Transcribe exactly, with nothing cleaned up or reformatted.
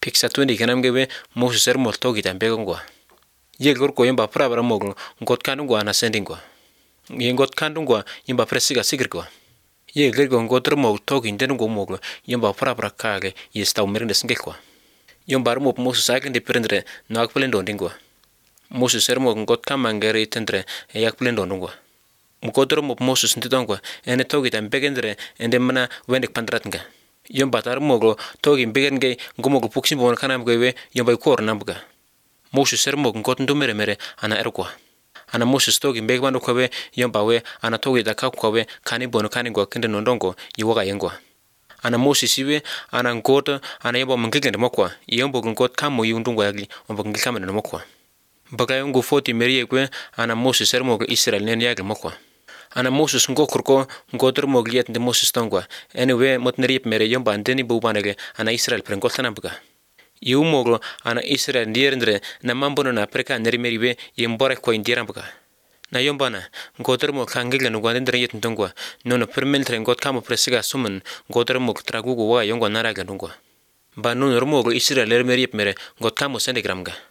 Piksa twenty kanam gebe Moses er mol togi tambe ngwa. Ye gor ko yamba pra bra moglo ngot kandu ngwa na sending ngwa. Ye ngot kandu ngwa yamba presiga sigir ngwa. Ye gor ko ngot er mol togi nden ngwa moglo yamba pra bra kage ye staw merinde singe kwa. Yamba mo Moses akin de prendre na akplendo ndingwa. Moses er mo ngot kamangere tendre yak plendo ndingwa. Mkotor mo Moses ntidongwa ene togi tambe gendre ende mana wendik pandratnga. Yamba tar moglo togi mbegenge ngomoglo puksin bon kanam gebe yamba kor nambuga. Moses er mo ngot ndumere mere ana erkwa. Ana Moses togi mbegban kwabe yamba we ana togi da kakwabe kani bon kani ngwa kende nondongo yiwoga yengwa. Ana Moses iwe ana ngot ana yamba mngigende mokwa yamba ngot kamo yundungwa yagli ombo ngikama no mokwa. Baga yongo forty meriye kwe ana Moses er mo Israel nen yagli mokwa. Ana Moses ngokurko ngotor mogliet de Moses tongwa anyway motnerip mere yomba ndeni bubanege ana Israel prengoltana buga yu moglo ana Israel ndierndre na mambono na preka nerimeribe yembore ko indiran buga na yombana ngotor mo kangile no gwandre yet tongwa nono permentre ngot kamo presiga sumun ngotor mo tragugo wa yongwa naraga tongwa ba nono moglo Israel merip mere ngot kamo sendegramga